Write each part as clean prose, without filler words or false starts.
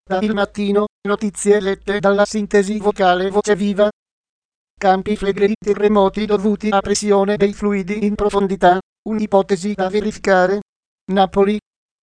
Da Il Mattino, notizie lette dalla sintesi vocale Voce Viva. Campi Flegrei, terremoti dovuti a pressione dei fluidi in profondità, un'ipotesi da verificare. Napoli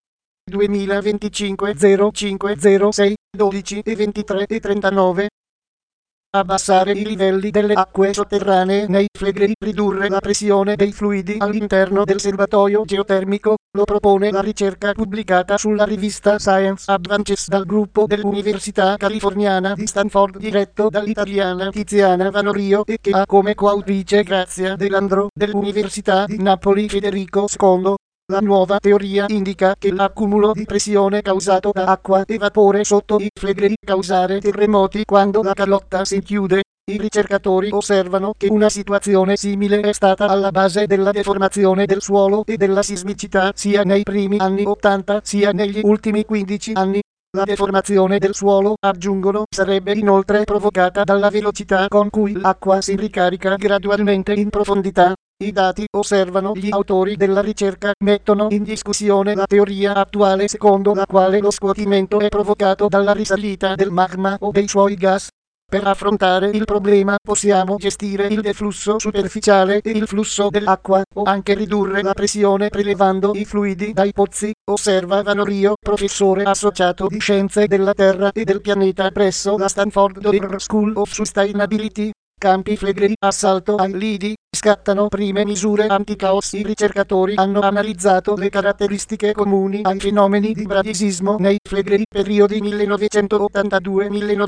2025 0506 12 e 23 e 39. Abbassare i livelli delle acque sotterranee nei Flegrei, ridurre la pressione dei fluidi all'interno del serbatoio geotermico, lo propone la ricerca pubblicata sulla rivista Science Advances dal gruppo dell'Università Californiana di Stanford diretto dall'italiana Tiziana Vanorio e che ha come coautrice Grazia De Landro dell'Università di Napoli Federico II. La nuova teoria indica che l'accumulo di pressione causato da acqua e vapore sotto i Flegrei causare terremoti quando la calotta si chiude. I ricercatori osservano che una situazione simile è stata alla base della deformazione del suolo e della sismicità sia nei primi anni 80 sia negli ultimi 15 anni. La deformazione del suolo, aggiungono, sarebbe inoltre provocata dalla velocità con cui l'acqua si ricarica gradualmente in profondità. I dati, osservano gli autori della ricerca, mettono in discussione la teoria attuale secondo la quale lo scuotimento è provocato dalla risalita del magma o dei suoi gas. Per affrontare il problema possiamo gestire il deflusso superficiale e il flusso dell'acqua, o anche ridurre la pressione prelevando i fluidi dai pozzi, osserva Vanorio, professore associato di Scienze della Terra e del Pianeta presso la Stanford Doerr School of Sustainability. Campi Flegrei, assalto ai lidi, scattano prime misure anticaos. I ricercatori hanno analizzato le caratteristiche comuni ai fenomeni di bradisismo nei Flegrei periodi 1982,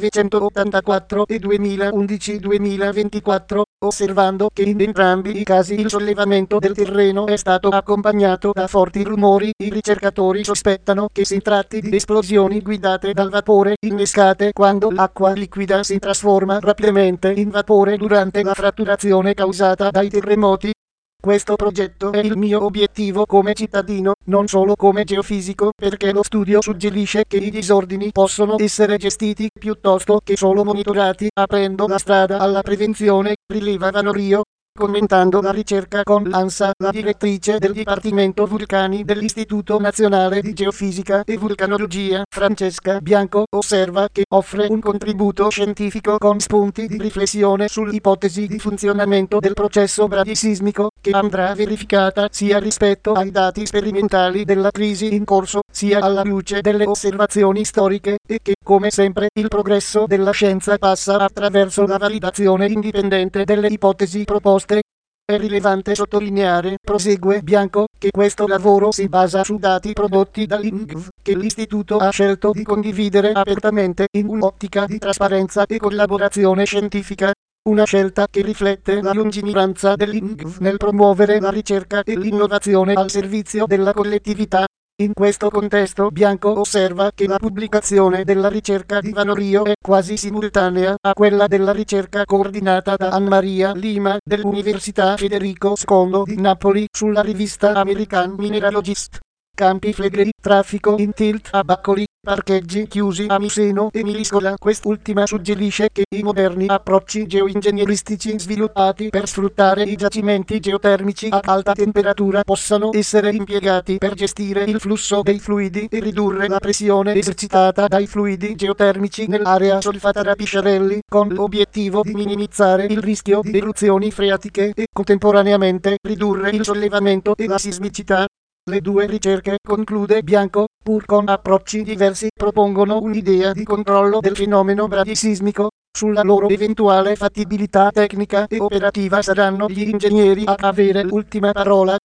1984 e 2011-2024, osservando che in entrambi i casi il sollevamento del terreno è stato accompagnato da forti rumori. I ricercatori sospettano che si tratti di esplosioni guidate dal vapore innescate quando l'acqua liquida si trasforma rapidamente in vapore durante la fratturazione causata dai terremoti. Questo progetto è il mio obiettivo come cittadino, non solo come geofisico, perché lo studio suggerisce che i disordini possono essere gestiti piuttosto che solo monitorati, aprendo la strada alla prevenzione, rileva Vanorio. Commentando la ricerca con l'ANSA, la direttrice del Dipartimento Vulcani dell'Istituto Nazionale di Geofisica e Vulcanologia, Francesca Bianco, osserva che offre un contributo scientifico con spunti di riflessione sull'ipotesi di funzionamento del processo bradisismico, che andrà verificata sia rispetto ai dati sperimentali della crisi in corso, sia alla luce delle osservazioni storiche, e che, come sempre, il progresso della scienza passa attraverso la validazione indipendente delle ipotesi proposte. È rilevante sottolineare, prosegue Bianco, che questo lavoro si basa su dati prodotti dall'INGV, che l'Istituto ha scelto di condividere apertamente in un'ottica di trasparenza e collaborazione scientifica. Una scelta che riflette la lungimiranza dell'INGV nel promuovere la ricerca e l'innovazione al servizio della collettività. In questo contesto Bianco osserva che la pubblicazione della ricerca di Vanorio è quasi simultanea a quella della ricerca coordinata da Anmaria Lima dell'Università Federico II di Napoli sulla rivista American Mineralogist. Campi Flegrei, traffico in tilt a Baccoli, parcheggi chiusi a Miseno e Miliscola. Quest'ultima suggerisce che i moderni approcci geoingegneristici sviluppati per sfruttare i giacimenti geotermici ad alta temperatura possano essere impiegati per gestire il flusso dei fluidi e ridurre la pressione esercitata dai fluidi geotermici nell'area solfatara Pisciarelli, con l'obiettivo di minimizzare il rischio di eruzioni freatiche e contemporaneamente ridurre il sollevamento e la sismicità. Le due ricerche, conclude Bianco, pur con approcci diversi, propongono un'idea di controllo del fenomeno bradisismico. Sulla loro eventuale fattibilità tecnica e operativa saranno gli ingegneri a avere l'ultima parola.